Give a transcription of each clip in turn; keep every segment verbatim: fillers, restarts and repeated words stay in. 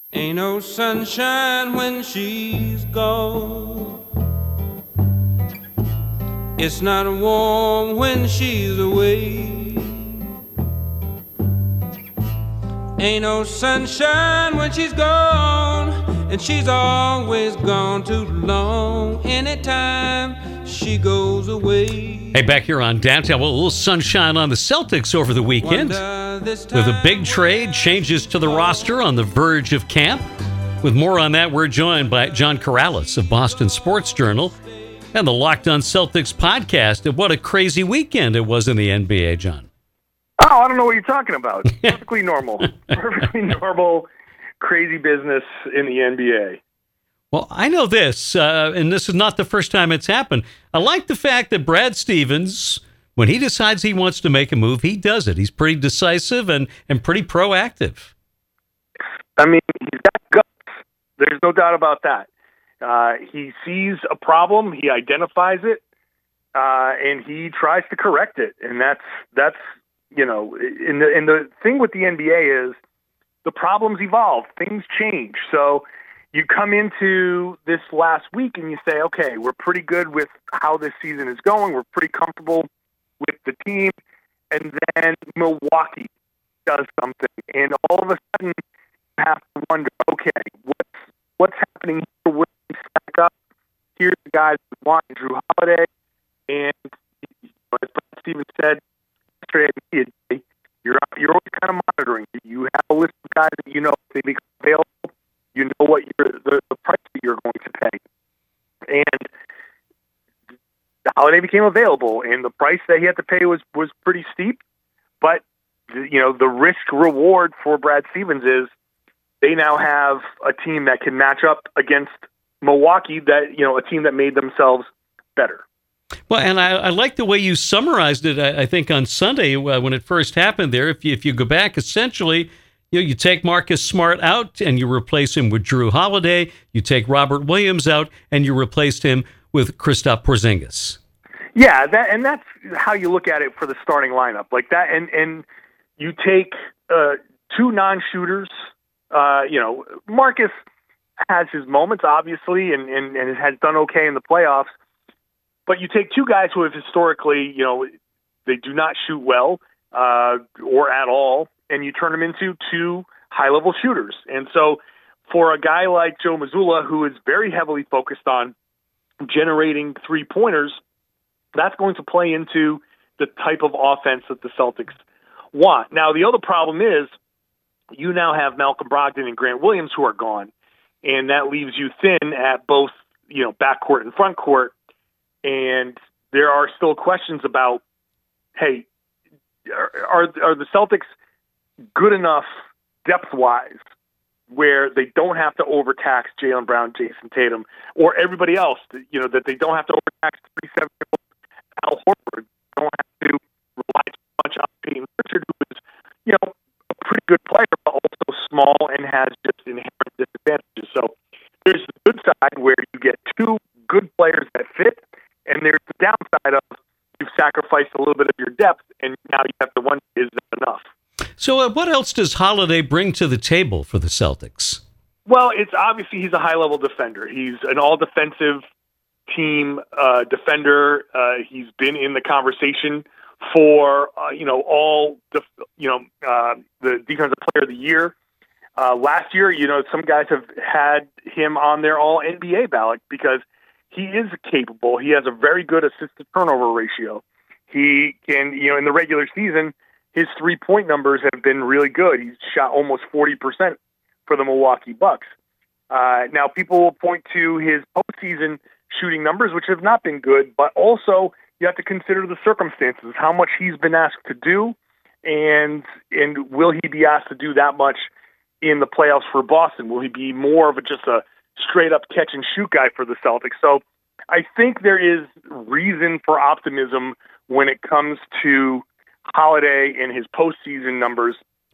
Ain't no sunshine when she's gone. It's not warm when she's away. Ain't no sunshine when she's gone, and she's always gone too long. Anytime she goes away. Hey, back here on Downtown, well, a little sunshine on the Celtics over the weekend. With a big trade, changes to the roster on the verge of camp. With more on that, we're joined by John Corrales of Boston Sports Journal and the Locked On Celtics podcast. And what a crazy weekend it was in the N B A, John. Oh, I don't know what you're talking about. Perfectly normal. Perfectly normal, crazy business in the N B A. Well, I know this, uh, and this is not the first time it's happened. I like the fact that Brad Stevens, when he decides he wants to make a move, he does it. He's pretty decisive and, and pretty proactive. I mean, he's got guts. There's no doubt about that. Uh, he sees a problem, he identifies it, uh, and he tries to correct it. And that's that's you know, in the and the thing with the N B A is the problems evolve, things change. So you come into this last week and you say, okay, we're pretty good with how this season is going. We're pretty comfortable with the team. And then Milwaukee does something. And all of a sudden you have to wonder, okay, what's, what's happening here? Where do we stack up? Here's the guys we want, Drew Holiday. And as Brad Stevens said yesterday at media day, you're, you're always kind of monitoring. You have a list of guys that you know if they become available. You know what you're, the, the price that you're going to pay. And the Holiday became available, and the price that he had to pay was, was pretty steep. But, you know, the risk-reward for Brad Stevens is they now have a team that can match up against Milwaukee, that, you know, a team that made themselves better. Well, and I, I like the way you summarized it, I, I think, on Sunday uh, when it first happened there. If you, if you go back, essentially, you know, you take Marcus Smart out and you replace him with Drew Holiday. You take Robert Williams out and you replaced him with Kristaps Porzingis. Yeah, that and that's how you look at it for the starting lineup, like that. And and you take uh, two non-shooters. Uh, you know, Marcus has his moments, obviously, and, and and has done okay in the playoffs. But you take two guys who have historically, you know, they do not shoot well uh, or at all, and you turn them into two high-level shooters. And so for a guy like Joe Mazzulla, who is very heavily focused on generating three-pointers, that's going to play into the type of offense that the Celtics want. Now, the other problem is you now have Malcolm Brogdon and Grant Williams who are gone, and that leaves you thin at both, you know, backcourt and front court. And there are still questions about, hey, are are the Celtics good enough depth-wise where they don't have to overtax Jaylen Brown, Jason Tatum, or everybody else, you know, that they don't have to overtax thirty-seven-year-old Al Horford, don't have to rely too much on Peyton Pritchard, who is, you know, a pretty good player, but also small and has just inherent disadvantages. So there's the good side where you get two good players that fit, and there's the downside of you've sacrificed a little bit of your depth, and now you have to wonder, is that enough? So uh, what else does Holiday bring to the table for the Celtics? Well, it's obviously he's a high-level defender. He's an all-defensive team uh, defender. Uh, he's been in the conversation for, uh, you know, all, def- you know, uh, the Defensive Player of the Year. Uh, last year, you know, some guys have had him on their all-N B A ballot because he is capable. He has a very good assist-to-turnover ratio. He can, you know, in the regular season, his three-point numbers have been really good. He's shot almost forty percent for the Milwaukee Bucks. Uh, now, people will point to his postseason shooting numbers, which have not been good, but also you have to consider the circumstances, how much he's been asked to do, and and will he be asked to do that much in the playoffs for Boston? Will he be more of a, just a straight-up catch-and-shoot guy for the Celtics? So I think there is reason for optimism when it comes to Holiday and his postseason numbers.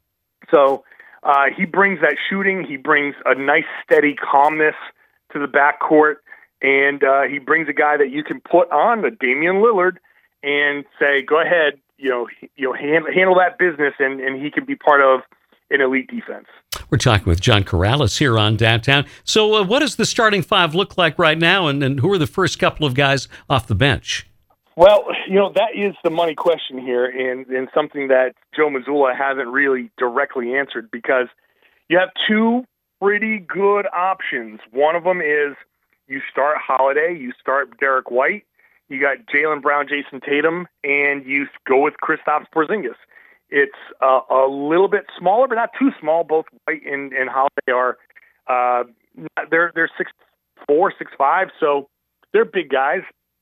So uh, he brings that shooting. He brings a nice, steady calmness to the backcourt, and uh, he brings a guy that you can put on the Damian Lillard and say, "Go ahead, you know, you know, handle, handle that business," and, and he can be part of an elite defense. We're talking with John Karalis here on Downtown. So uh, what does the starting five look like right now, and, and who are the first couple of guys off the bench? Well, you know, that is the money question here, and, and something that Joe Mazzulla hasn't really directly answered, because you have two pretty good options. One of them is you start Holiday, you start Derek White, you got Jaylen Brown, Jason Tatum, and you go with Kristaps Porzingis. It's uh, a little bit smaller, but not too small. Both White and, and Holiday are uh, they're they're six four, six five, so they're big guys.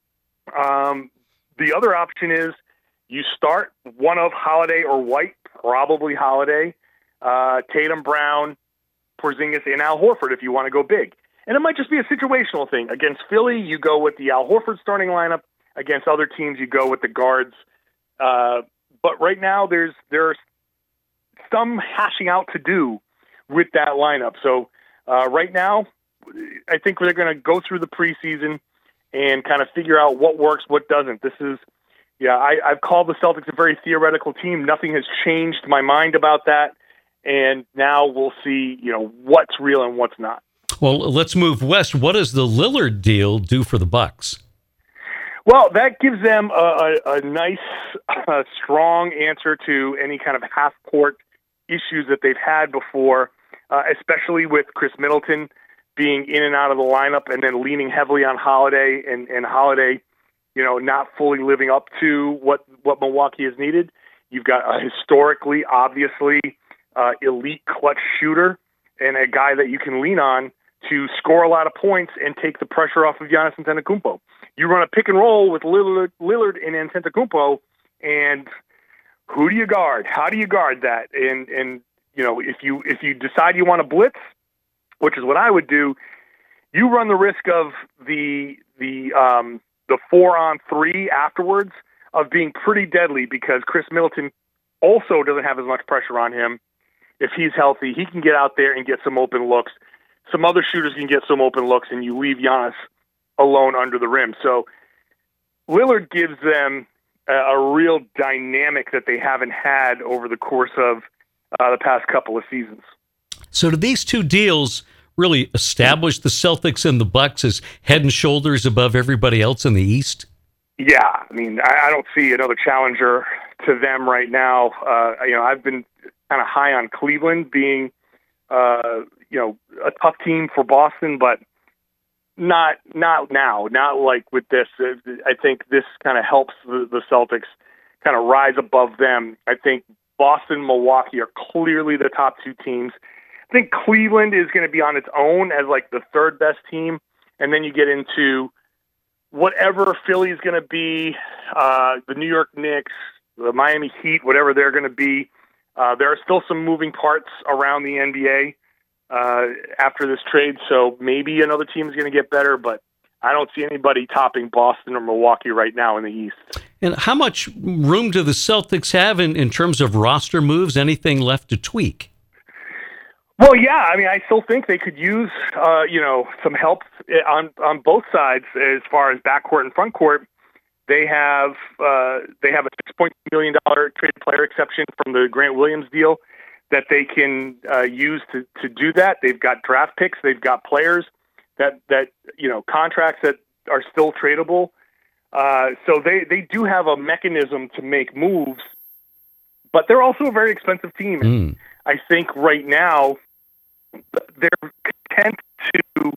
Um, the other option is you start one of Holiday or White, probably Holiday, uh, Tatum, Brown, Porzingis, and Al Horford if you want to go big. And it might just be a situational thing. Against Philly, you go with the Al Horford starting lineup. Against other teams, you go with the guards. Uh, but right now, there's there's some hashing out to do with that lineup. So uh, right now, I think they're going to go through the preseason and kind of figure out what works, what doesn't. This is, yeah, I, I've called the Celtics a very theoretical team. Nothing has changed my mind about that. And now we'll see, you know, what's real and what's not. Well, let's move west. What does the Lillard deal do for the Bucks? Well, that gives them a, a, a nice, uh, strong answer to any kind of half-court issues that they've had before, uh, especially with Chris Middleton being in and out of the lineup and then leaning heavily on Holiday and, and Holiday, you know, not fully living up to what, what Milwaukee has needed. You've got a historically, obviously, uh, elite clutch shooter and a guy that you can lean on to score a lot of points and take the pressure off of Giannis Antetokounmpo. You run a pick and roll with Lillard, Lillard and Antetokounmpo, and who do you guard? How do you guard that? And and you know, if you if you decide you want to blitz, which is what I would do, you run the risk of the the um, the four on three afterwards of being pretty deadly, because Chris Middleton also doesn't have as much pressure on him. If he's healthy, he can get out there and get some open looks. Some other shooters can get some open looks, and you leave Giannis alone under the rim. So Lillard gives them a, a real dynamic that they haven't had over the course of uh, the past couple of seasons. So do these two deals really establish the Celtics and the Bucks as head and shoulders above everybody else in the East? Yeah, I mean, I, I don't see another challenger to them right now. Uh, you know, I've been kind of high on Cleveland being, uh, you know, a tough team for Boston, but not not now, not like with this. I think this kind of helps the, the Celtics kind of rise above them. I think Boston, Milwaukee are clearly the top two teams. I think Cleveland is going to be on its own as like the third best team, and then you get into whatever Philly is going to be, uh, the New York Knicks, the Miami Heat, whatever they're going to be. Uh, there are still some moving parts around the N B A uh, after this trade, so maybe another team is going to get better, but I don't see anybody topping Boston or Milwaukee right now in the East. And how much room do the Celtics have in, in terms of roster moves? Anything left to tweak? Well, yeah, I mean, I still think they could use, uh, you know, some help on on both sides as far as backcourt and frontcourt. They have uh, they have a six point two million dollars trade player exception from the Grant Williams deal that they can uh, use to, to do that. They've got draft picks. They've got players that, that you know, contracts that are still tradable. Uh, so they, they do have a mechanism to make moves, but they're also a very expensive team. Mm. I think right now they're content to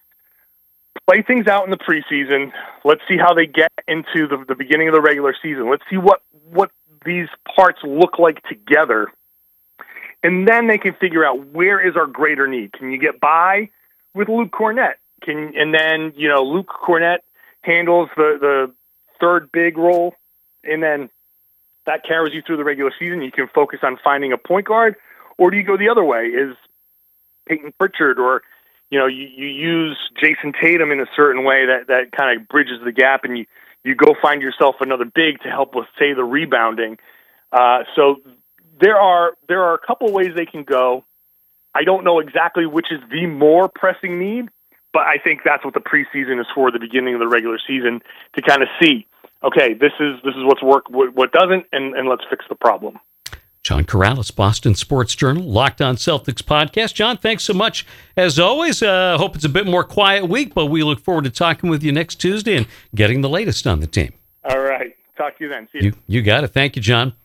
play things out in the preseason. Let's see how they get into the, the beginning of the regular season. Let's see what, what these parts look like together. And then they can figure out, where is our greater need? Can you get by with Luke Cornett? Can and then, you know, Luke Cornett handles the, the third big role, and then that carries you through the regular season. You can focus on finding a point guard, or do you go the other way? Is Peyton Pritchard, or, you know, you, you use Jason Tatum in a certain way that, that kind of bridges the gap, and you, you go find yourself another big to help with, say, the rebounding. Uh, so there are there are a couple ways they can go. I don't know exactly which is the more pressing need, but I think that's what the preseason is for, the beginning of the regular season, to kind of see, okay, this is this is what's worked, what, what doesn't, and, and let's fix the problem. John Corrales, Boston Sports Journal, Locked On Celtics podcast. John, thanks so much. As always, I uh, hope it's a bit more quiet week, but we look forward to talking with you next Tuesday and getting the latest on the team. All right. Talk to you then. See you. You, you got it. Thank you, John.